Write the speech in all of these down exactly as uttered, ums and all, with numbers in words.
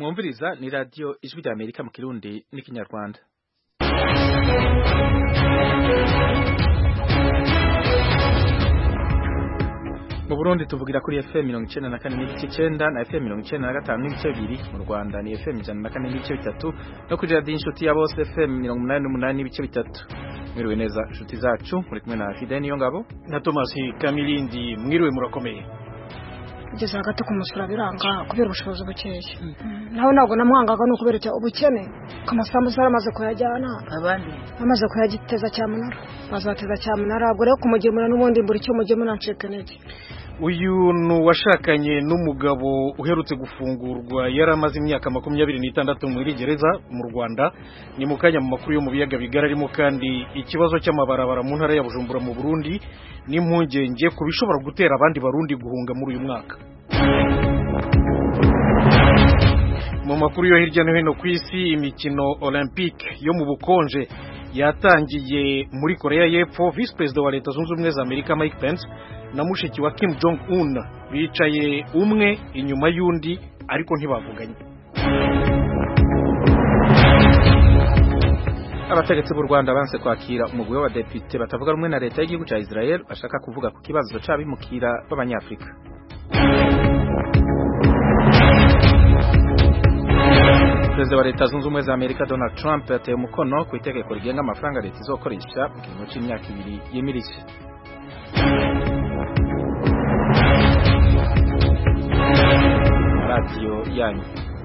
mwumviriza ni radio Ijwi rya Amerika mu Kirundi n'ikinyarwanda. Mu Burundi tuvugira kuri F M mirongo icenda na kane n'ibice icenda na F M mirongo icenda na gatanu n'ibice bibiri, mu Rwanda ni F M ijana na kane n'ibice bitatu no kuri radio Inshuti ya Bose F M mirongo umunani n'umunani n'ibice bitatu. Mwiriwe neza inshuti zacu, muri kumwe na Fideni Yongabo na Thomas Kamilindi. Mwiriwe murakomeye. Kugeza hagati ku musura biranga kubera ubushobozi bukeya. Naho ntabwo namwangaga no kubera cyo ubukene kamasambu saramaze kuyajyana abandi amaze kuyagiteza cyamunara bazateza cyamunara gore kumugemura n'ubundi mburi cyo mugemura ncekenege. Uyu nuwashakanye n'umugabo uherutse gufungurwa yaramaze imyaka makumyabiri n'itandatu muri gereza mu Rwanda. Ni mukanya mu makuru yo mu biyaga bigararimo kandi ikibazo cy'amabarabara mu ntara ya Bujumbura mu Burundi n'impungenge ku bishobora gutera abandi barundi guhunga muri uyu mwaka. Mu makuru yo hirya no hino ku isi, imikino Olympique yo mu bukonje yatangiye muri Korea y'Epfo. Vice President wa Leta Zunze Ubumwe za Amerika Mike Pence na mushiki wa Kim Jong Un bicaye umwe inyuma y'undi ariko ntibavuganye. Abategetsi b'u Rwanda banse kwakira umugwi w'abadepite batavuga rumwe na leta y'igihugu cya Israel bashaka kuvuga ku kibazo c'abimukira b'abanyafrika. Perezida wa Leta Zunze Ubumwe za Amerika Donald Trump yateye umukono ku itegeko rigenga amafaranga leta izokoresha mu kiringo c'imyaka ibiri y'imirishyo. Radio yanyu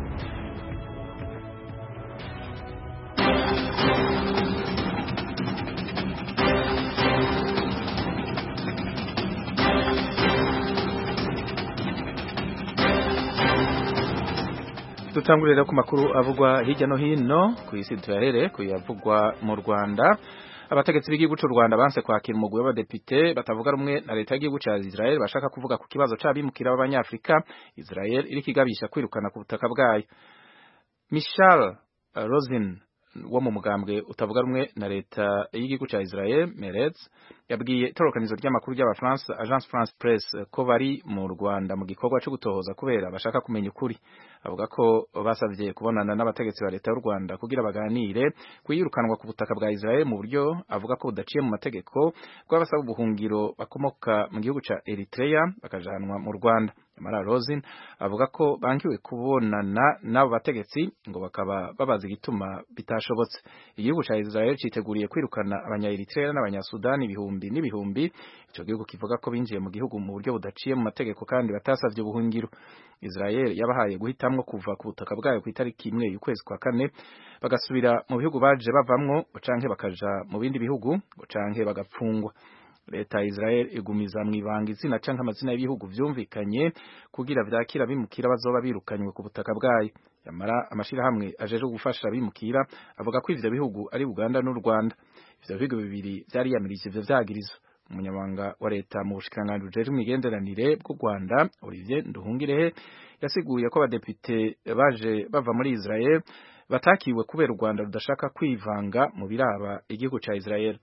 dutangurira ku makuru avugwa hirya no hino ku isi. Tuyahere ku yavugwa mu Rwanda. Abategetsi b'igihugu cy'u Rwanda banse kwakira umugwi w'abadepite batavuga rumwe na leta y'igihugu cya Israel bashaka kuvuga ku kibazo c'abimukira b'abanyafrika. Israel iri kigabisha kwirukana ku butaka bwayo. Michal Rosin wo mu mugambwe utavuga rumwe na leta y'igihugu cya Israel Meretz yabwiye itorokanizo ry'amakuru ry'Abafaransa Agence France Presse ko bari mu Rwanda mu gikorwa cyo gutohoza kubera bashaka kumenya ukuri. Avuga ko basavye kubonana n'abategetsi ba leta y'u Rwanda kugira baganire kuyirukanwa ku butaka bwa Israel mu buryo avuga ko budaciye mu mategeko bw'abasaba ubuhungiro bakomoka mu gihugu ca Eritrea bakajanwa mu Rwanda. Mara Rosin avuga ko bankiwe kubonana n'abo bategetsi ngo bakaba babaza igituma bitashobotse. Igihugu ca Israel citeguriye kwirukana abanya-Eritrea n'abanya-Sudani ibihumbi n'ibihumbi. Ico gihugu kivuga ko binjiye mu gihugu mu buryo budaciye mu mategeko kandi batasavye ubuhungiro. Israel yabahaye guhitamwo kuva ku butaka bwayo ku itariki imwe y'ukwezi kwa kane bagasubira mu bihugu baje bavamwo canke bakaja mu bindi bihugu canke bagapfungwa. Leta ya Israel igumiza mwibanga izina canke amazina y'ibihugu vyumvikanye kugira vyakira bimukira bazoba birukanywe ku butaka bwayo. Yamara amashirahamwe ajeje gufasha bimukira avuga ko ivyo bihugu ari Uganda n'u Rwanda. Ivyo bihugu bibiri vyari yamirije ivyo vyagirizo. Umunyamabanga wa leta mu bushikiranganji bujejwe imigenderanire bw'u Rwanda Olivier Nduhungirehe yasiguye ko abadepite baje bava muri Israel batakiwe kubera u Rwanda rudashaka kwivanga mu biraba igihugu ca Israel.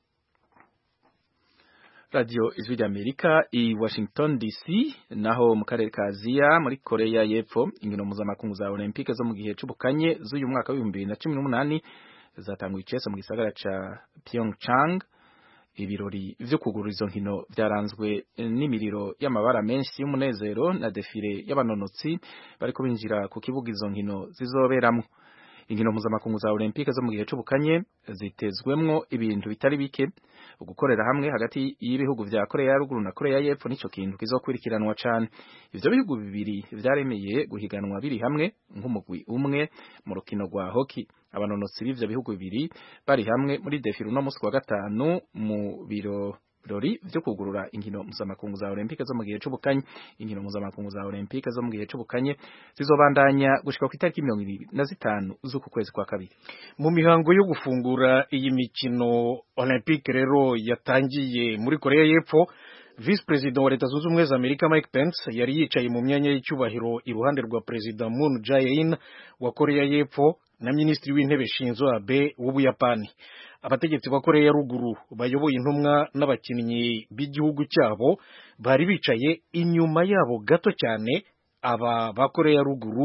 Radio Ijwi rya Amerika i Washington D C. Naho mu karere ka Aziya muri Korea y'Epfo inkino mpuzamakungu za Olympique zo mu gihe c'ubukanye z'uyu mwaka wa bibiri na cumi n'umunani zatanguye icese mu gisagara ca Pyeongchang. Ibirori vyo kugurura izo nkino vyaranzwe n'imiriro y'amabara menshi y'umunezero na defile y'abanonotsi bariko binjira ku kibuga izo nkino zizoberamwo. Inkino mpuzamakungu za Olympique zo mu gihe c'ubukanye zitezwemwo ibintu bitari bike. Ugukorera hamwe hagati y'ibihugu vya Korea ya ruguru na Korea y'Epfo nico kintu kizokwirikiranwa cane. Ivyo bihugu bibiri vyaremeye guhiganwa biri hamwe nk'umugwi umwe mu rukino rwa hockey. Abanonotsi b'ivyo bihugu bibiri bari hamwe muri defile no musi wa gatanu mu biro birori vyo kugurura inkino mpuzamakungu za Olympique zo mu gihe c'ubukanye. Inkino mpuzamakungu za Olympique zo mu gihe c'ubukanye zizobandanya gushika ku itariki mirongo ibiri na zitanu z'uku kwezi kwa kabiri. Mu mihango yo gufungura iyi mikino Olympique rero yatangiye muri Korea y'Epfo, Vice President wa Leta Zunze Ubumwe za Amerika Mike Pence yari yicaye mu myanya y'icyubahiro iruhande rwa President Moon Jae-in wa Korea y'Epfo na Minisitiri w'Intebe Shinzo Abe w'Ubuyapani. Abategetsi ba Korea ya ruguru bayoboye intumwa n'abakinnyi b'igihugu cyabo bari bicaye inyuma yabo gato cyane. Aba ba Korea ya ruguru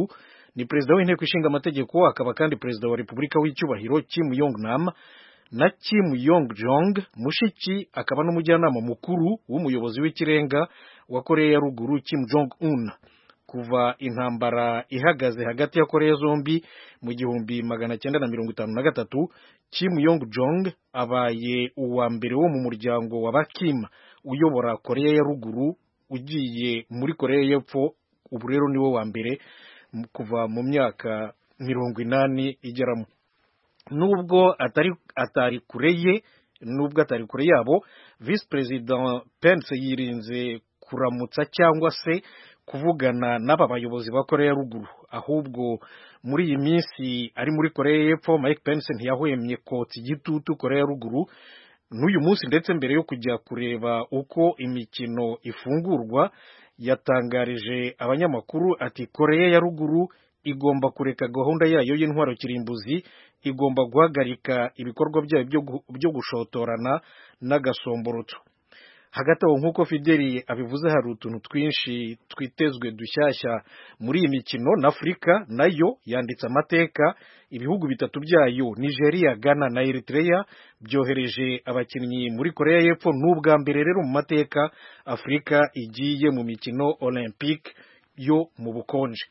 ni perezida w'inteko ishinga amategeko akaba kandi perezida wa repubulika w'icyubahiro Kim Jong Nam na Kim Yong Jong mushiki akaba n'umujyanama mukuru w'umuyobozi w'ikirenga wa Korea ya ruguru Kim Jong Un. Kuva intambara ihagaze hagati ya Korea zombi mu gihumbi magana cyenda na mirongo itanu na gatatu, Kim Yong Jong abaye uwa mbere wo mu muryango wa Kim uyobora Korea ya ruguru ugiye muri Korea y'Epfo. Ubu rero niwe wa mbere kuva mu myaka mirongo inani igeramo. Nubwo atari atari kure ye nubwo atari kure yabo, Vice President Pence yirinze kuramutsa cyangwa se kuvugana n'aba bayobozi ba Korea ya ruguru. Ahubwo muri iyi minsi ari muri Korea y'Epfo, Mike Pence ntiyahwemye kotsa igitutu Korea ya ruguru. N'uyu munsi ndetse mbere yo kujya kureba uko imikino ifungurwa, yatangarije abanyamakuru ati Korea ya ruguru igomba kureka gahunda yayo y'intwaro kirimbuzi, igomba guhagarika ibikorwa byayo byo gushotorana n'agasomborotso. Hagati aho nk'uko Fideli abivuze, hari utuntu twinshi twitezwe dushyashya muri iyi mikino. na Afurika nayo yanditse amateka. Ibihugu bitatu byayo Nigeria, Ghana na Eritrea byohereje abakinnyi muri Korea y'Epfo. N'ubwa mbere rero mu mateka Afurika igiye mu mikino Olympique yo mu bukonje.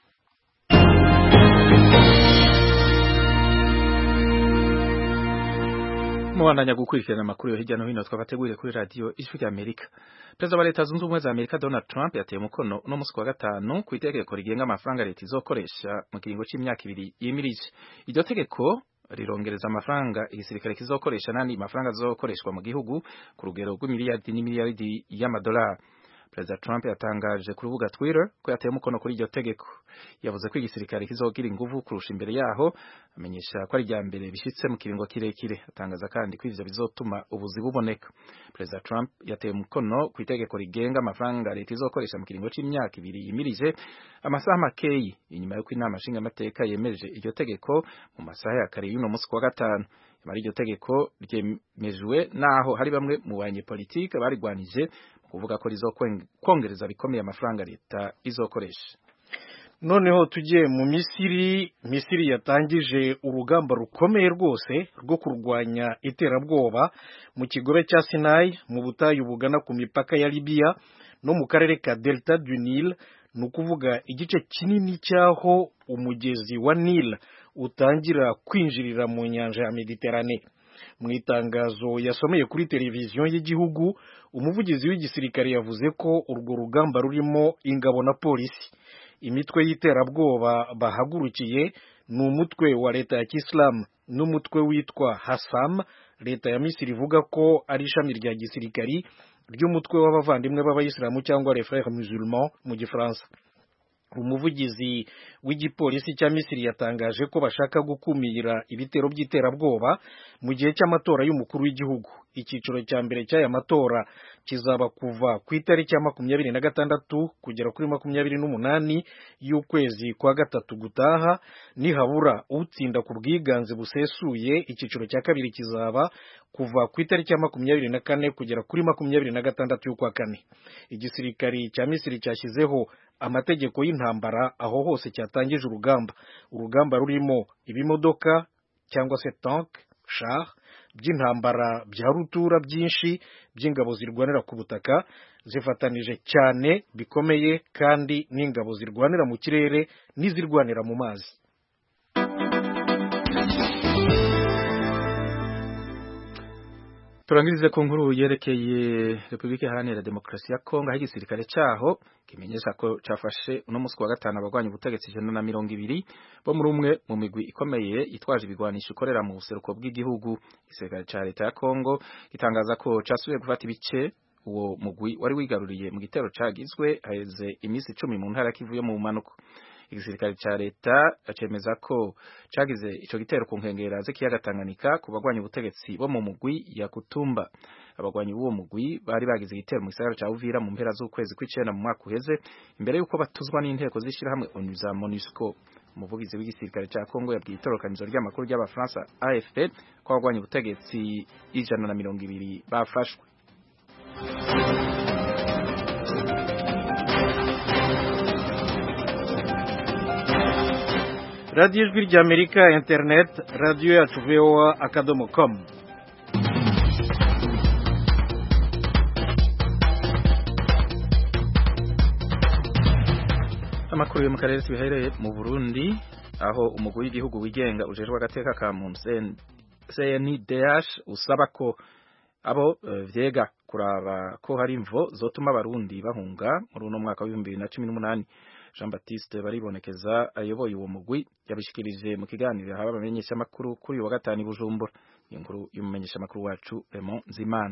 Mubandanya gukurikirana amakuru yo hirya no hino twabateguriye kuri radio Ijwi ry'Amerika. Perezida wa Leta Zunze Ubumwe za Amerika Donald Trump yateye umukono no musi wa gatanu ku itegeko rigenga amafaranga leta izokoresha mu kiringo c'imyaka ibiri yimirije. Iryo tegeko rirongereza amafaranga igisirikare kizokoresha nandi mafaranga azokoreshwa mu gihugu ku rugero rw'imiliyardi n'imiliyardi y'amadolari. Perezida Trump yatangaje ku rubuga Twitter ko yateye umukono kuri iryo tegeko. Yavuze ko igisirikare kizogira inguvu kurusha imbere yaho, amenyesha ko ari rya mbere bishitse mu kiringo kirekire. Atangaza kandi ko ivyo bizotuma ubuzi buboneka. Perezida Trump yateye umukono ku itegeko rigenga amafaranga leta izokoresha mu kiringo c'imyaka ibiri yimirije, amasaha makeyi inyuma yo kw'inama nshinga amateka yemeje iryo tegeko mu masaha ya kare y'uno musi wa gatanu. Nyamara iryo tegeko ryemejwe naho hari bamwe mu banyepolitike barigwanije kuvuga ko rizokongereza bikomeye amafaranga leta izokoresha. Noneho tujye mu Misiri. Misiri yatangije urugamba rukomeye rwose rwo kurwanya iterabwoba mu kigobe cya Sinai mu butayu bugana ku mipaka ya Libya no mu karere ka Delta du Nil. Ni ukuvuga igice kinini cyaho umugezi wa Nil utangira kwinjirira mu nyanja ya Mediterane. Mu itangazo yasomeye kuri televiziyo y'igihugu, umuvugizi w'igisirikare yavuze ko urwo rugamba rurimo ingabo na polisi. Imitwe y'iterabwoba bahagurukiye ni umutwe wa leta ya Kisilamu n'umutwe witwa Hasam. Leta ya Misiri ivuga ko ari ishami rya gisirikari ry'umutwe w'abavandimwe b'abayisilamu cyangwa les frères musulmans mu Gifaransa. Umuvugizi w'igipolisi cya Misiri yatangaje ko bashaka gukumira ibitero by'iterabwoba mu gihe cy'amatora y'umukuru w'igihugu. Icyiciro cya mbere cy'aya matora kizaba kuva ku itariki ya makumyabiri na gatandatu kugera kuri makumyabiri n'umunani y'ukwezi kwa gatatu gutaha. Nihabura utsinda ku bwiganze busesuye, icyiciro cya kabiri kizaba kuva ku itariki ya makumyabiri na kane kugera kuri makumyabiri na gatandatu y'ukwa kane. Igisirikari cya Misiri cyashyizeho amategeko y'intambara aho hose cyatangije urugamba. Urugamba rurimo ibimodoka cyangwa se tank, char by'intambara bya rutura byinshi by'ingabo zirwanira ku butaka, zifatanije cyane bikomeye kandi n'ingabo zirwanira mu kirere n'izirwanira mu mazi. Turangirize ku nkuru yerekeye Republika Iharanira Demokarasi ya Kongo, aho igisirikare cyaho kimenyesha ko cafashe uno musi wa gatanu abagwanya ubutegetsi ijana na mirongo ibiri bo muri umwe mu migwi ikomeye itwaje ibigwanisho ikorera mu buseruko bw'igihugu. Igisirikare ca leta ya Kongo gitangaza ko casubiye gufata ibice uwo mugwi wari wigaruriye mu gitero cagizwe haheze imisi icumi mu ntara Kivu yo mu bumanuko. Igisirikare ca leta acemeza ko cagize ico gitero ku nkengera z'ikiyaga Tanganyika ku bagwanya ubutegetsi bo mu mugwi ya Kutumba. Abagwanyi b'uwo mugwi bari bagize igitero mu gisagara ca Uvira mu mpera z'ukwezi kw'icenda mu mwaka uheze, imbere yuko batuzwa n'inteko z'ishirahamwe ONU za MONUSCO. Umuvugizi w'igisirikare ca Kongo yabwiye itorokanizo ry'amakuru ry'abafaransa A F P ko abagwanya ubutegetsi ijana na mirongo ibiri bafashwe. radiyo ijwi ry'Amerika, internet, radiyo yacu V O A akadomo com. Amakuru yo mu karere tubihereye mu Burundi aho umugwi w'igihugu wigenga ujejwe agateka ka muntu C N D H usaba ko abo uh, vyega kuraba ko hari imvo zotuma abarundi bahunga muri uno mwaka wa bibiri na cumi n'umunani. Jean Baptiste Baribonekeza ayoboye uwo mugwi yabishikirije mu kiganiro haba bamenyesha makuru kuri wa gatanu Bujumbura. Inkuru y'umumenyesha makuru wacu Raymond Nzimana.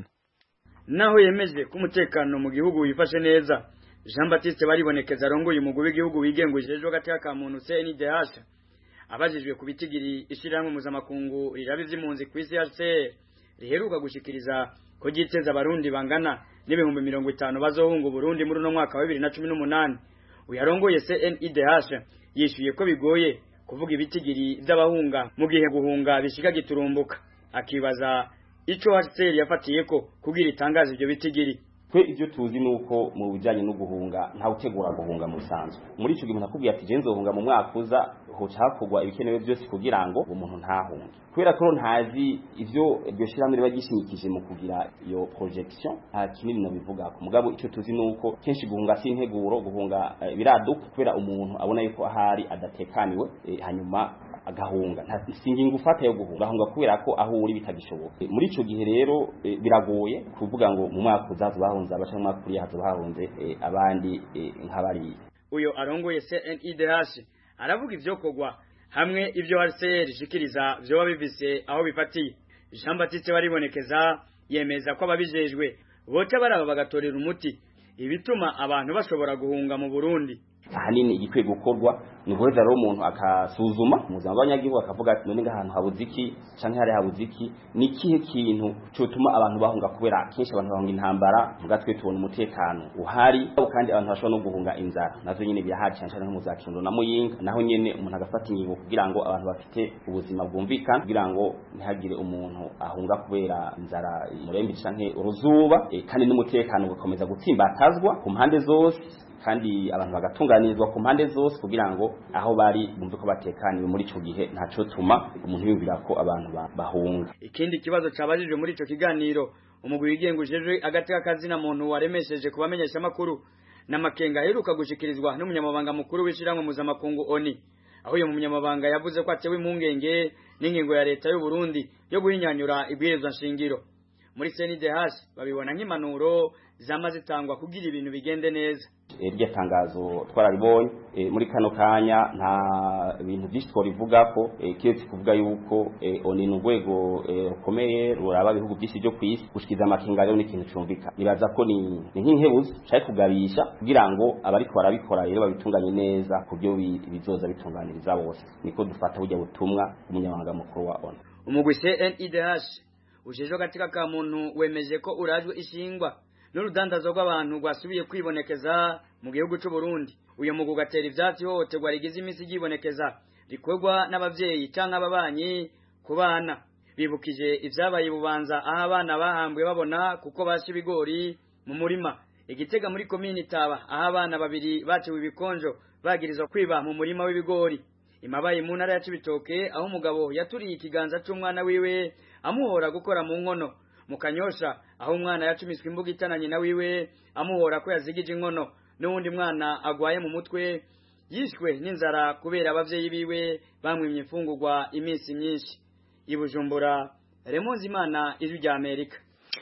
Naho yemeje ko umutekano mu gihugu wifashe neza, Jean Baptiste Baribonekeza arongoye umugwi w'igihugu wigengujejwe agateka ka muntu C N D H abajijwe kubitigiri ishiramwe mpuzamakungu rirabiza impunzi ku isi H C R riheruka gushikiriza ko giteza abarundi bangana n'ibihumbi mirongo itanu bazohunga Burundi muri no mwaka wa bibiri na cumi n'umunani. Uyarongoye C N D H yishuye ko bigoye kuvuga ibitigiri by'abahunga mu gihe guhunga bishika giturumbuka, akibaza ico H C R yafatiye ko kugira itangaza ibyo bitigiri. Twe ibyo tuzi nuko mu bijanye no guhunga nta utegura guhunga mu sanzwe. Muri ico gihe nakubwiye ati je nzohunga mu mwaka uza hoca hakugwa ibikenewe byose kugira ngo umuntu ntahunge. Kubera ko ntazi ivyo iryo shiramwe riba gishimikije mu kugira iyo projection, nta kinini no bivuga ko mugabo ico tuzi nuko kenshi guhunga si integuro, guhunga e, biraduka kubera umuntu abona yuko ahari adatekaniwe e, hanyuma agahunga nta singingo ufata yo guhunga ahunga kubera ko aho uri bitagishoboka. E, muri ico gihe rero e, biragoye kuvuga ngo mu mwaka uzaza bahunze abaca mu mwaka uri hazo bahunze e, abandi e, nk'abari. Uyo arongoye C N D H aravuga ivyo kogwa hamwe ivyo H C R shikiriza vyo babivise aho bifatiye. Jean Baptiste Baribonekeza yemeza ko ababijejwe boca baraba bagatorera umuti ibituma abantu bashobora guhunga mu Burundi. Ahanini igikwiye gukorwa ni guheza rero umuntu akasuzuma muzima abanyagihugu akavuga ati none ngahantu habuziki canke hari habuziki ni kihe kintu cyotuma abantu bahunga kubera kenshi abantu bahunga intambara vuga twe tubona umutekano uhari kandi abantu bashobora no guhunga inzara nazo nyene birahari cyane cyane mu za Kirundo na Muyinga naho nyene umuntu agafata ingingo kugira ngo abantu bafite ubuzima bwumvikana kugira ngo ntihagire umuntu ahunga kubera inzara murembi canke uruzuba e, kandi n'umutekano ugakomeza gutsimbatazwa ku mpande zose kandi abantu bagatunganirizwa ku mpande zose kugira ngo aho bari bumve ko batekaniwe muri ico gihe ntaco tuma umuntu yumvira ko abantu bahunga. Ikindi kibazo cabajijwe muri ico kiganiro umugwi wigengujejwe agateka kazina muntu waremesheje kubamenyesha makuru n'amakenga aheruka gushikirizwa n'umunyamabanga mukuru w'ishiramwe mpuzamakungu O N U, aho uyo munyamabanga yavuze ko atewe impungenge n'ingingo ya leta y'u Burundi yo guhinyanyura ibwirizwa nshingiro. Muri C N D H babibona nk'impanuro zamaze zitangwa kugira ibintu bigende neza. Iryo tangazo twararibonye e, muri kano kanya nta bintu byinshi twarivuga ko e, kiretse kuvuga yuko e, O N U n'urwego rukomeye e, ruraba ibihugu byinshi byo kwisi gushikiza amakinga rero n'ikintu cyumvika. Nibaza ko ni nk'inkebuzi cyaje kugabisha kugira ngo abariko barabikora rero babitunganye neza kubyo bizoza bitunganiriza bose. Niko dufata burya butumwa umunyamabanga mukuru wa O N U. Umugwi C N D H ujejwe gatika ka muntu wemeje ko urajwe ishingwa n'urudandazo rw'abantu rwasubiye kwibonekeza mu gihugu cy'u Burundi. Uyo mugu gatera ivyatsi hohoterwa rigize imisi ryibonekeza rikorwa n'abavyeyi canke ababanyi ku bana. Bibukije ivyabaye Bubanza aho abana bahambwe babona kuko basha ibigori mu murima. Igitega muri komini Taba aho abana babiri baciwe ibikonjo bagirizwa kwiba mu murima w'ibigori. Imabaye mu ntara ya Cibitoke aho umugabo yaturiye ikiganza c'umwana wiwe amuhora gukora mu nkono. Mu Kanyosha aho umwana yacumiswe imbuga itananye na wiwe amuhora ko yazigije inkono, n'uwundi mwana agwaye mu mutwe yishwe n'inzara kubera abavyeyi biwe bamwimye imfungurwa iminsi myinshi. Ibujumbura, Raymond Nzimana, Ijwi rya Amerika.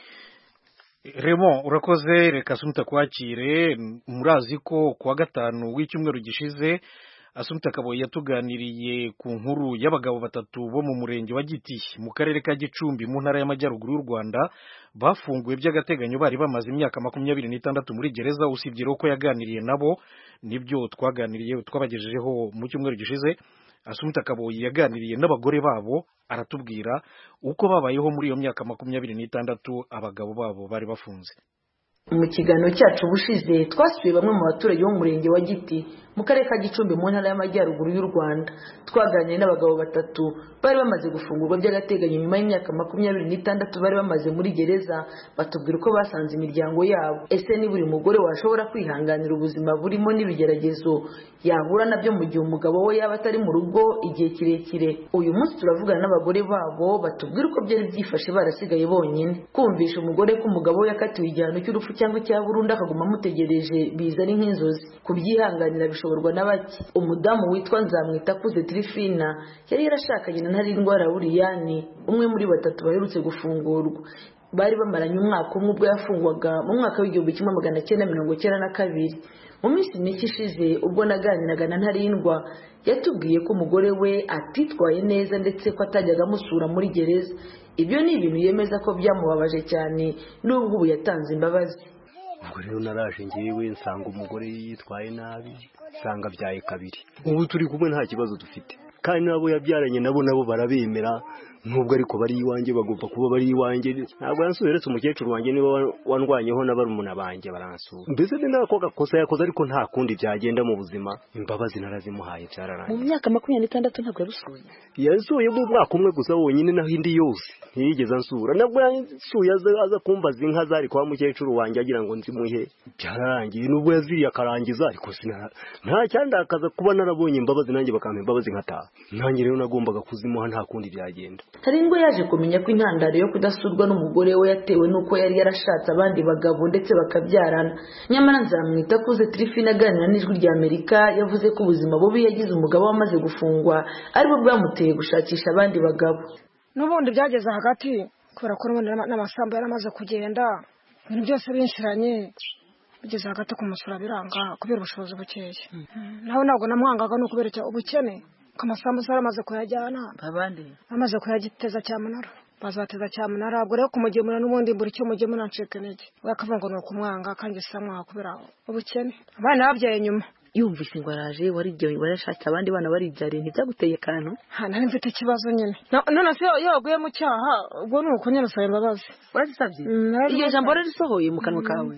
Raymond urakoze, reka sumuta kwakire. Murazi ko kuwa gatanu w'icyumweru gishize Asumta Kaboyi yatuganiriye ku nkuru y'abagabo batatu bo mu murenge wa Giti mu karere ka Gicumbi mu ntara y'Amajyaruguru y'u Rwanda bafunguwe by'agateganyo bari bamaze imyaka makumyabiri n'itandatu muri gereza. Usibye ko yaganiriye nabo nibyo twaganiriye twabagejejeho mu cyumweru gishize. Asumta Kaboyi yaganiriye n'abagore babo aratubwira uko babayeho muri iyo myaka makumyabiri n'itandatu abagabo babo bari bafunze. Mu kiganiro cyacu bushize twasuye bamwe mu baturage bo mu murenge wa Giti mu karere ka Gicumbi mu ntara y'Amajyaruguru y'u Rwanda. Twaganiriye n'abagabo batatu bari bamaze gufungurwa by'agateganyo nyuma y'imyaka makumyabiri n'itandatu bari bamaze muri gereza, batubwira uko basanze imiryango yabo. Ese ni buri mugore washobora kwihanganira ubuzima burimo n'ibigeragezo yahura nabyo mu gihe umugabo we yaba atari mu rugo igihe kirekire? Uyu munsi turavugana n'abagore babo batubwira uko byari byifashe barasigaye bonyine. Kumvisha umugore ko umugabo we yakatiwe igihano cy'urupfu cyangwa icya burundu akaguma amutegereje biza ari nk'inzozi. Kubyihanganira bishoborwa na bake. Umudamu witwa Nzamwitakuze Trifina yari yarashakanye na Ntarindwa Lauriyani, umwe muri batatu baherutse gufungurwa. Bari bamaranye umwaka umwe ubwo yafungwaga mu mwaka w'igihumbi kimwe magana cyenda mirongo cyenda na kabiri. Mu minsi mike ishize ubwo naganiraga na Ntarindwa yatubwiye ko umugore we atitwaye neza ndetse ko atajyaga amusura muri gereza. Ibyo ni ibintu yemeza ko byamubabaje cyane n'ubwo ubu yatanze imbabazi. Ubwo rero naraje ngewe nsanga umugore yitwaye nabi, nsanga byaye kabiri. Ubu turi kumwe nta kibazo dufite, kandi nabo yabyaranye nabo nabo barabemera, nubwo ariko bari iwanjye bagomba kuba bari iwanjye. Ntabwo yansubiretsa umukecuru wanjye niba wandwanyeho n'abarumuna banjye baransura. Mbese ni nako gakosa yakoze, ariko nta kundi byagenda mu buzima. Imbabazi narazimuhaye byararangiye. Mu myaka makumyabiri n'itandatu ntabwo yarusuye. Yasuye mu mwaka umwe gusa wonyine, naho indi yose ntiyigeze ansura. Nabwo yansuye aza kumbaza inka zari kwa mukecuru wanjye agira ngo nzimuhe. Byararangiye nubwo yaziriye akarangiza, ariko sinara nta cyandakaza kuba narabonye imbabazi nanjye bakampa imbabazi nkataha. Nanjye rero nagombaga kuzimuha, nta kundi byagenda. Ntarindwa yaje kumenya ko intandaro yo kudasurwa n'umugore we yatewe n'uko yari yarashatse abandi bagabo ndetse bakabyarana. Nyamara Nzamwitakuze Trifina aganira n'Ijwi rya Amerika yavuze ko ubuzima bubi yagize umugabo wamaze gufungwa aribwo bwamuteye gushakisha abandi bagabo. N'ubundi byageze hagati kubera ko n'amasambu yaramaze kugenda, ibintu byose binshiranye, bigeze hagati kumusura biranga kubera ubushobozi bukeya. Nawe ntabwo namwangaga no kubera ubukene. Kamasambu saramaze kuyajyana abandi amaze kuyagiteza cyamunara, bazateza cyamunara. Ubwo rero kumugemura n'ubundi mbura icyo mugemura ncike nege, wakavuga ngo nukumwanga kandi samwa kubera ubukene. Abana babyaye nyuma yumvise ngo araje warigiye warashatse abandi bana baribyariye ntibyaguteye kantu. Ha nari mfite ikibazo nyine, none se yo yaguye mu cyaha, ubwo nuko nyine saye imbabazi urazisabye. Iyo jambo rarisohoye mu kanwa kawe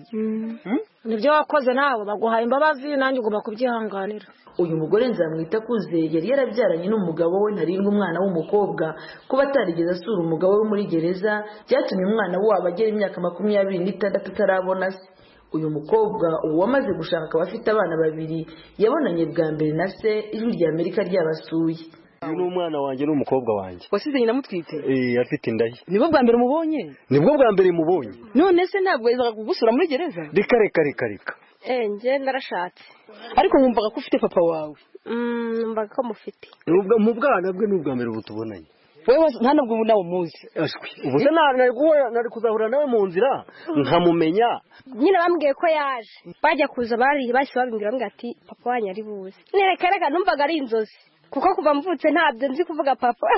nibyo wakoze nawe, baguhaye imbabazi nanjye ugomba kubyihanganira. Uyu mugore Nzamwitakuze yari yarabyaranye n'umugabo we Ntarindwa umwana w'umukobwa. Kuba atarigeze asura umugabo we muri gereza byatumye umwana wabo agera imyaka makumyabiri n'itandatu atarabona se. Uyu mukobwa ubu wamaze gushaka akaba afite abana babiri yabonanye bwa mbere na se Ijwi rya Amerika ryabasuye. Uyu ni umwana wanjye n'umukobwa wanjye. Wasize nyina mutwite? Eh, afite inda ye. Nibwo bwa mbere mubonye? Nibwo bwa mbere mubonye. None se ntabwo yazaga kugusura muri gereza? Reka reka reka reka. Eh, nje narashatse. Ariko nkumvaga ko ufite papa wawe. Mm, numvaga ko mufite. Nubwo mu bwana bwe n'ubwa mbere ubutubonanye. Wewe nta nabwo ubu nawe muzi. Ashwi. Ubu se nari guhora nari kuzahura nawe mu nzira nkamumenya. Nyine bambwiye ko yaje. Bajya kuza bari bashye babimbwira ngo ati papa wanyu ari buze. Nereka reka numvaga ari inzozi. Kuko kuva mvutse ntabyo nzi kuvuga papa.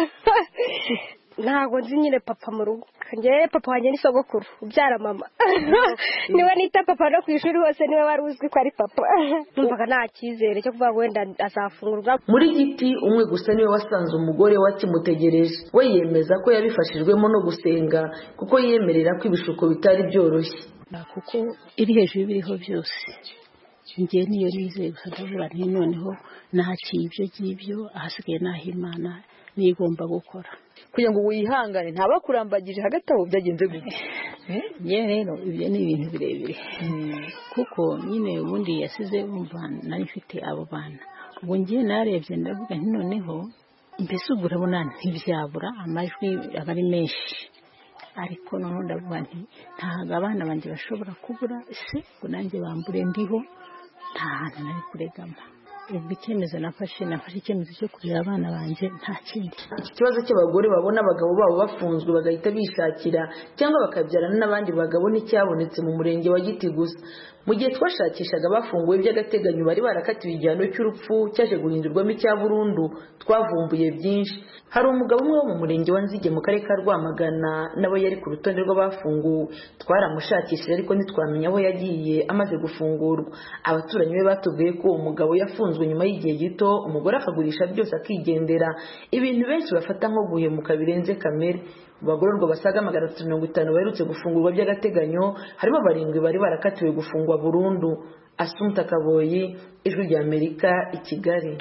Ntago nzi nyine papa mu rugo. Nge papa wanjye ni sogokuru ubyara mama. Niwe nita papa no kwishuri hose niwe wari uzwi ko ari papa. Numvaga nta cyizere cyo kuvuga wenda azafungurwa. Muri Giti umwe gusa niwe wasanze umugore wakimutegereje. We yemeza ko yabifashijwemo no gusenga kuko yemerera ko ibishuko bitari byoroshye. Kuko iri hejuru biriho byose. Ngiye niyo nizeye gusagabura nti noneho naciye ibyo gibyo ahasigaye naho Imana nigomba gukora kugira ngo wihangane ntabakurambagije hagati aho byagenze gute. Ye rero ibyo ni ibintu birebire kuko nyine ubundi yasize umva nari mfite abo bana. Ubwo ngiye narebye ndavuga nti noneho mbese ubwo urabona ntibyabura amajwi abari menshi, ariko noneho ndavuga nti ntago abana banje bashobora kubura se ngo nanjye bambure ndiho nta hantu nari kuregama. Ubwo icyemezo nafashe nafashe icyemezo cyo kurera abana banje nta kindi. Iki kibazo cy'abagore babona abagabo babo bafunzwe bagahita bishakira cyangwa bakabyarana n'abandi bagabo nticyabonetse mu murenge wa Giti gusa. Mu gihe twashakishaga bafunguwe by'agateganyo bari barakatiwe igihano cy'urupfu cyaje guhindurwamo icya burundu, twavumbuye byinshi. Hari umugabo umwe wo mu murenge wa Nzige mu karere ka Rwamagana nabo yari ku rutonde rw'abafunguwe. Twaramushakishije ariko ntitwamenya aho yagiye amaze gufungurwa. Abaturanyi be batubwiye ko uwo mugabo yafunzwe nyuma y'igihe gito, umugore akagurisha byose akigendera, ibintu benshi bafata nko guhemuka birenze kamere. mu bagororwa basaga magana atatu mirongo itanu baherutse gufungurwa by'agateganyo harimo barindwi bari barakatiwe gufungwa burundu. Assumpta Kaboyi, Ijwi ry'Amerika, i Kigali.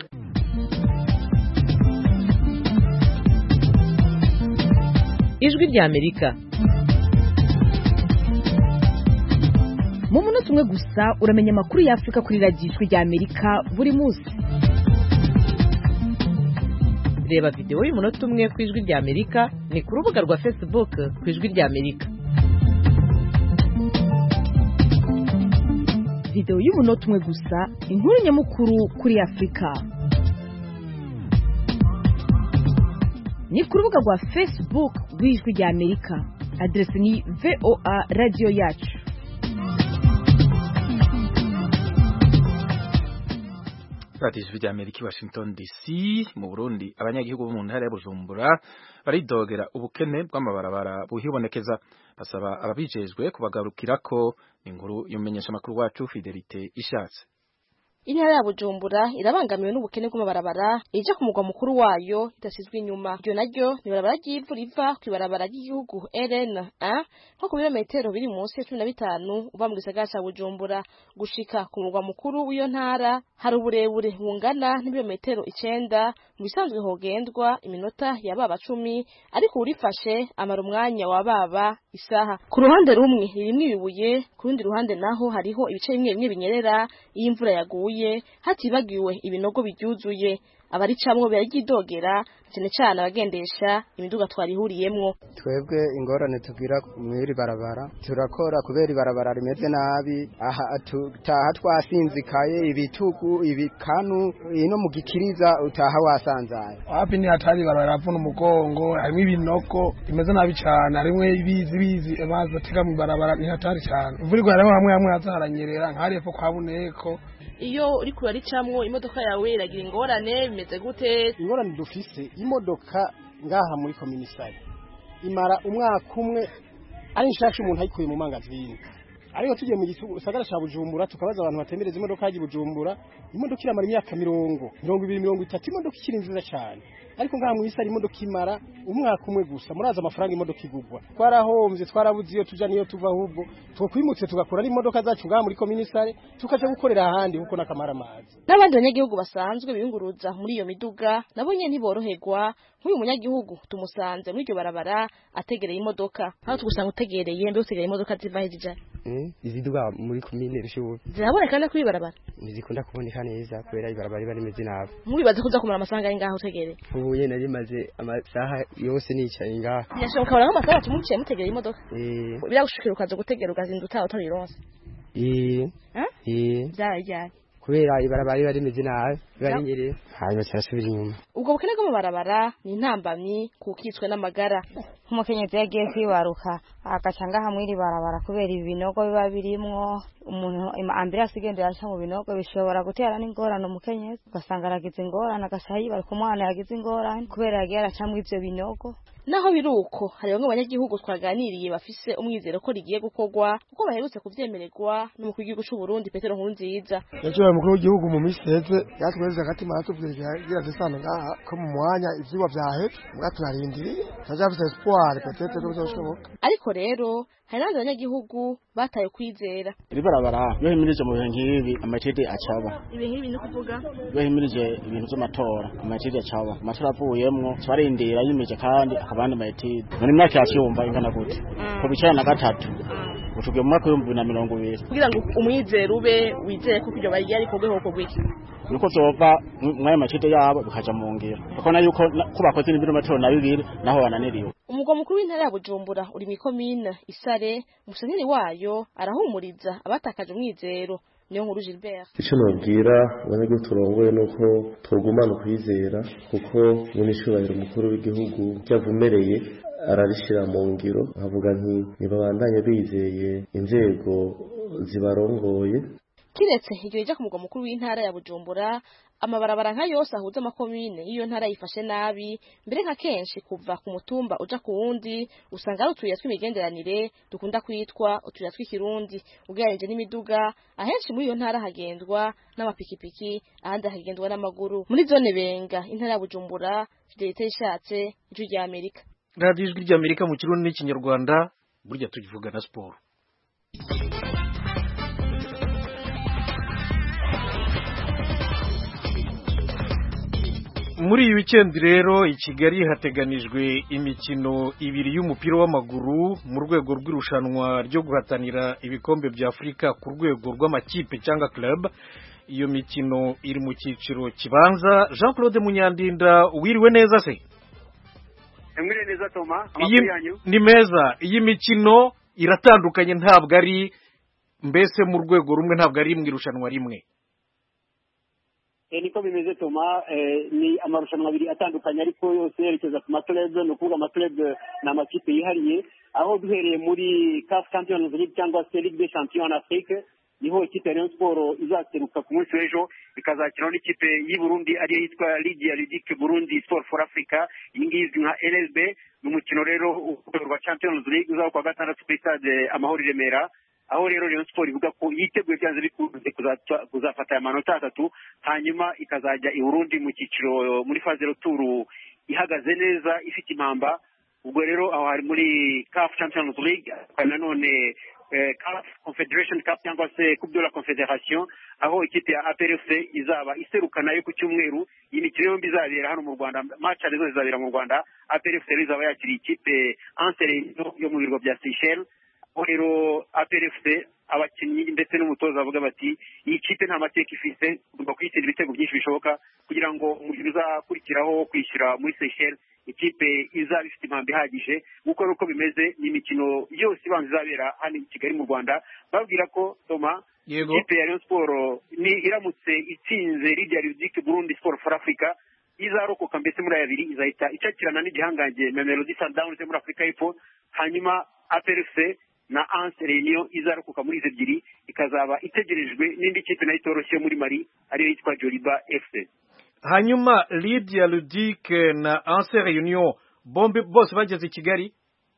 Ijwi ry'Amerika. Mu munota umwe gusa uramenya amakuru ya Afrika kuri radiyo Ijwi ry'Amerika buri munsi. Reba video y'umunota umwe ku Ijwi ry'Amerika ni ku rubuga rwa Facebook ku Ijwi ry'Amerika. Video y'umunota umwe gusa, inkuru nyamukuru kuri Afrika. Ni ku rubuga rwa Facebook rw'Ijwi ry'Amerika. Adresse ni V O A Radio Yacu. Radio Ijwi ry'Amerika, Washington D C. Mu Burundi abanyagihugu bo mu ntara ya Bujumbura baridogera ubukene bw'amabarabara buhibonekeza, basaba ababijejwe kubagarukirako. Inkuru y'umenyesha makuru wacu Fidelite Ishatse. Intara ya Bujumbura irabangamiwe n'ubukene bw'amabarabara ija ku mugwa mukuru wayo idasizwe inyuma. Ryo naryo ni barabara ry'ivu riva ku ibarabara ry'igihugu R N un nko ku birometero biri munsi ya cumi na bitanu uva mu gisagara ca Bujumbura gushika ku mugwa mukuru w'iyo ntara. Hari uburebure bungana n'ibirometero icenda, mu bisanzwe hogendwa iminota ya baba cumi, ariko urifashe amara umwanya wa baba isaha. Ku ruhande rumwe ririmwe ibibuye, ku rundi ruhande naho hariho ibice bimwe bimwe binyerera iyo imvura yaguye, hatibagiwe ibinogo biryuzuye. Abaricamwo baragidogera cyane cyane abagendesha imiduga twarihuriyemwo. Twebwe ingorane tugira mwiri barabara turakora kubera ibarabara rimeze nabi, aha tutaha twasinzikaye, ibitugu ibikanu ino mu gikiriza utaha wasanzaye. Wapi ni hatari barabara avuna umugongo, harimo ibinoko imeze nabi cyane, harimo ibizi bizi amazi atega mu barabara ni hatari cyane. Imvura harimo hamwe hamwe hazaranyerera nk'arepfo kwa Buneko. Iyo uri kuraricamwo imodoka yawe iragira ingorane bimeze gute? Ingorane dufise imodoka ngaha muri komisari imara umwaka umwe ari nshasha umuntu ayikuye mu mangazini, ariko tugiye mu gisagara ca Bujumbura tukabaza abantu batembereza imodoka yaje Bujumbura, imodoka iramara imyaka mirongo mirongo ibiri mirongo itatu, imodoka ikiri nziza cyane. Ariko ngaha mu isari imodoka imara umwaka umwe gusa. Muraza amafaranga imodoka igugwa, twarahomvye twarabuze iyo tuja niyo tuva, ahubwo twokwimutse tugakora ari imodoka zacu ngaha muri komisari tukaje gukorera ahandi huko nakamara amazi. N'abandi banyagihugu basanzwe biyunguruza muri iyo miduga nabo nyene ntiboroherwa. Nk'uyu munyagihugu tumusanze muri iryo barabara ategereye imodoka, aho tugusanga utegereye mbe utegereye imodoka ziva hejija. Eh iziduga muri komine Rushubu ziraboneka na kuri barabara nizikunda kuboneka neza kubera ibarabara bari rimeze nabi. Mubibaza kuza kumara amasanga ngaho utegereye. Ubuye nari maze amasaha yose nicaye ngaha. Yashoboka bara amasaha tumuciye mutegereye imodoka. Eh biragushikira ukaza gutegera ugazinda utaho utabironse. Eh eh byarajyanye kubera ibarabara bari rimeze nabi barengere hanyuma cyasubira inyuma. Ubwo bukene bwo mu barabara ni intambamyi kukitswe n'amagara. Umukenyezi yagiye kwibaruka agacanga hamwe iri barabara kubera ibinogo biba birimwo, umuntu ambulance igende yaca mu binogo bishobora gutera n'ingorane umukenyezi, ugasanga aragize ingorane agasayi bari kumwana yagize ingorane kubera yagiye aracamwe ivyo binogo. Naho biruko hari bamwe abanyagihugu twaganiriye bafise umwizero ko rigiye gukorwa kuko baherutse kuvyemererwa n'umukuru w'igihugu c'u Burundi Petero Nkurunziza. Yaje umukuru w'igihugu mu miseze yatweze agatima yatuvyeje gira desana ngaha ko mu mwanya ivyuba vyahe mwaturarindiriye tazafise espoir peut-être ko bizoshoboka. Ariko rero hari n'abandi banyagihugu bataye kwizera. Iri barabara yo himirije mu bihe nk'ibi amatide acaba. Ibihe nk'ibi ni kuvuga yo himirije ibintu by'amatora amatide acaba. Amatora avuyemwo twarindira yimeje kandi akabandi amatide. Muri myaka yacyumva ingana gute? Ko bicana na gatatu. Utugiye mu mwaka wa bibiri na mirongo ibiri. Kugira ngo umwizero ube wizeye ko kujyo bari yari kogweho kogwiki. Nuko zova mwaya matide yabo bikaja mu ngiro. Kuko na yuko ko bakoze n'ibirometero na bibiri naho bananiriwe. Umugwa mukuru w'intara ya Bujumbura uri mu komine Isare, umusenyeri wayo arahumuriza abatakaje umwizero. Niyo nkuru Gilbert. Icyo nabwira abanyagihugu turongoye nuko tugumana kwizera kuko n'ishubahiro umukuru w'igihugu cyavumereye ararishira mu ngiro, avuga nti nibabandanye bizeye inzego zibarongoye. Kiretse igihe rija ku mugwa mukuru w'intara ya Bujumbura, amabarabara nka yose ahuza amakomine iyo ntara yifashe nabi, mbere nka kenshi kuva ku mutumba uja ku wundi usanga ari utuye tw'imigenderanire dukunda kwitwa utuye tw'ikirundi. Ugereranije n'imiduga ahenshi muri iyo ntara hagendwa n'amapikipiki, ahandi hagendwa n'amaguru. Muri zone Benga intara ya Bujumbura, Fidelite Ishatse, Ijwi ry'Amerika. radiyo ijwi ry'Amerika mu kirundi n'ikinyarwanda burya tukivuga na siporo. Muri iyi weekend rero i Kigali hateganijwe imikino ibiri y'umupira w'amaguru mu rwego rw'irushanwa ryo guhatanira ibikombe bya Afurika ku rwego rw'amakipe cyangwa club. Iyo mikino iri mu cyiciro kibanza. Jean Claude Munyandinda, wiriwe neza se? Mwiriwe neza Toma, amakuru yanyu ni meza. Iyi mikino iratandukanye, ntabwo ari mbese mu rwego rumwe, ntabwo ari mu irushanwa rimwe. E, niko bimeze Toma, e, ni amarushanwa abiri atandukanye ariko yose yerekeza ku maklub. Ni ukuvuga amaklub ni amakipe yihariye, aho duhereye muri C A F Champions League cyangwa se Ligue des Champions d'Afrique, niho ikipe ya Rayon Sport izaseruka ku munsi w'ejo ikazakinaho n'ikipe y'i Burundi ariyo yitwa Lidia Ludique Burundi Sport for Africa. Iyi ngiyi izwi nka L L B. Ni umukino rero wa Champions League uzaba kuwa gatandatu kuri stade Amahoro i Remera, aho rero Rayon Sport ivuga ko yiteguye byanze bikunze kuzafata aya manota atatu, hanyuma ikazajya i Burundi mu cyiciro muri phase retour ihagaze neza ifite impamba. Ubwo rero aho hari muri C A F Champions League, nanone C A F Confederation Cup cyangwa se Coupe de la Confederation, aho ikipe ya A P R F C izaba iserukana yo ku cyumweru. Iyi mikino yombi izabera hano mu Rwanda, match arizo zizabera mu Rwanda. A P R F C izaba yakiriye ikipe Anselme yo mu birwa bya Seychelles. Aho rero A P R F C abakinnyi ndetse n'umutoza bavuga bati iyi kipe nta mateka ifite, tugomba kuyitsindira ibitego byinshi bishoboka kugira ngo umukino uzakurikiraho kwishyura muri Seychelles ikipe izaba ifite impamvu ihagije. Nk'uko uko bimeze ni imikino yose ibanza izabera hano i Kigali mu Rwanda. Babwira ko Toma, ikipe ya Rayon Sport ni iramutse itsinze Lidia Ludique Burundi Sport for Africa, izarokoka mbese muri aya abiri izahita icakirana n'igihangange Mamelodi Sundowns muri Afurika y'Epfo, hanyuma A P R F C na Anse Reunion izarokoka muri izo ebyiri, ikazaba itegerejwe n'indi kipe nayo itoroshye muri Mali ariyo yitwa Joliba F C. Hanyuma Lidia Ludique na Anse Reunion bombe bose bageze i Kigali?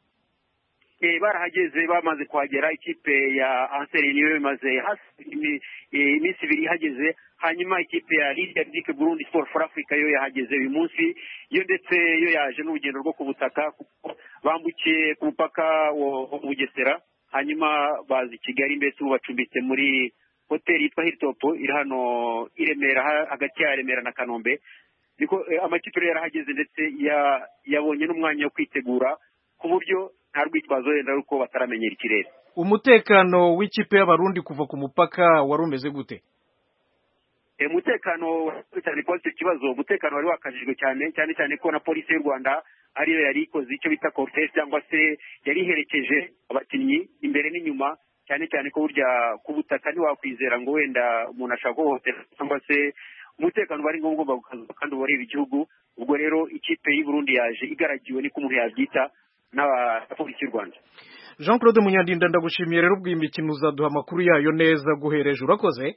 Eh, barahageze, bamaze kuhagera. Ikipe ya Anse Reunion imaze iminsi ibiri ihageze, hanyuma ikipe ya Lidia Ludique Burundi Sport for Africa yo yahageze uyu munsi. Yo ndetse yo yaje n'urugendo rwo ku butaka, bambukiye ku mupaka wo Bugesera, hanyuma bazi Kigali, mbese ubu bacumbitse muri hoteli yitwa Hilltop iri hano i Remera, hagati ya Remera na Kanombe. Niko amakipe yarahageze ndetse yabonye n'umwanya wo kwitegura ku buryo nta rwitwazo yenda ruko bataramenyera ikirere. Umutekano w'ikipe y'Abarundi kuva ku mupaka wari umeze gute? E, umutekano cyane ko icyo kibazo, umutekano wari wakajijwe cyane cyane cyane ko na polisi y'u Rwanda ariyo yari ikoze icyo bita cortege cyangwa se yari iherekeje abakinnyi imbere n'inyuma, cyane cyane ko burya ku butaka ntiwakwizera ngo wenda umuntu ashaka guhohotera cyangwa se umutekano bari ngombwa gukaza kandi ubareba igihugu. Ubwo rero ikipe y'u Burundi yaje igaragiwe niko umuntu yabyita n'abapolisi y'u Rwanda. Jean Claude Munyandinda, ndagushimiye rero ubwo imikino uzaduha amakuru yayo neza guhereje. Urakoze.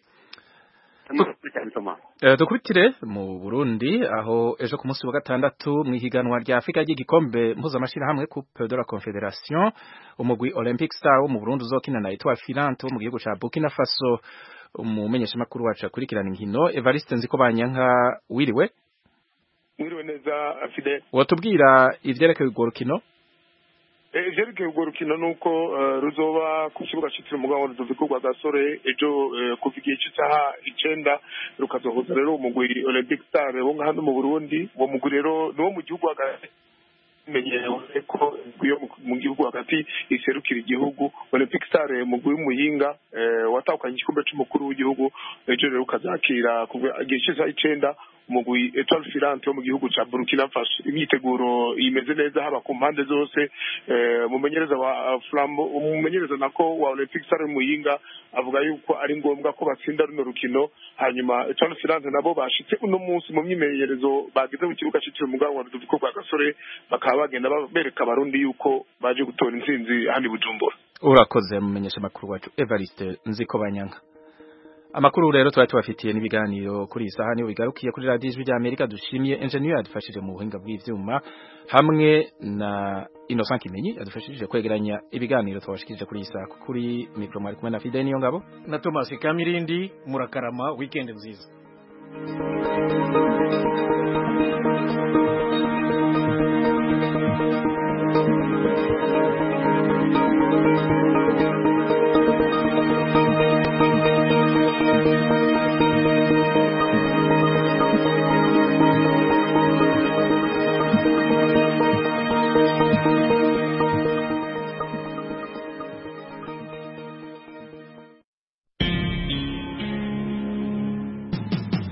Uh, dukubitire mu Burundi aho ejo ku munsi wa gatandatu mu ihiganwa rya Afrika ry'igikombe mpuzamashirahamwe Coupe de la Confederation, umugwi Olympic Star wo mu Burundi uzokina na Etoile Filante wo mu gihugu ca Burkina Faso. Umumenyesha makuru wacu akurikirana inkino Evariste Nzikobanyanka, wiriwe? Wiriwe neza Fidel. Watubwira ivyerekeye urwo rukino? Ivyerekeye urwo rukino nuko ruzoba ku kibuga citiriwe umugabo Rudoviko Rwagasore ejo kuva igihe cy'isaha icenda, rukazohuza rero umugwi Olympic Star wo hano mu Burundi. Uwo mugwi rero niwo mu gihugu hagati menyerewe ko mu gihugu hagati iserukira igihugu. Olympic Star umugwi w'umuhinga watahukanye igikombe c'umukuru w'igihugu, ejo rero ukazakira kuva igihe cy'isaha icenda umugwi Etoile Filante wo mu gihugu ca Burkina Faso. Imyiteguro imeze neza haba ku mpande zose. Umumenyereza wa Flambo, umumenyereza nako wa Olympic Star w'umuhinga avuga yuko ari ngombwa ko batsinda runo rukino, hanyuma Etoile Filante nabo bashitse uno munsi mu myimenyerezo bageze mu kibuga citiriwe umugabo wa Rudoviko Rwagasore, bakaba bagenda bereka Abarundi yuko baje gutora intsinzi handi Bujumbura. Urakoze mumenyesha makuru wacu Evariste Nzikobanyanka. Amakuru rero twari tubafitiye n'ibiganiro kuri isaha niyo bigarukiye kuri Radio Ijwi ry'Amerika. Dushimiye engineer yadufashije mu buhinga bw'ivyuma hamwe na Innocent Kimenyi yadufashije kwegeranya ibiganiro twabashikije kuri isaha. Kuri micro mwari kumwe na Fidel Niyongabo na Thomas Kamirindi. Murakarama, weekend nziza. Thank you.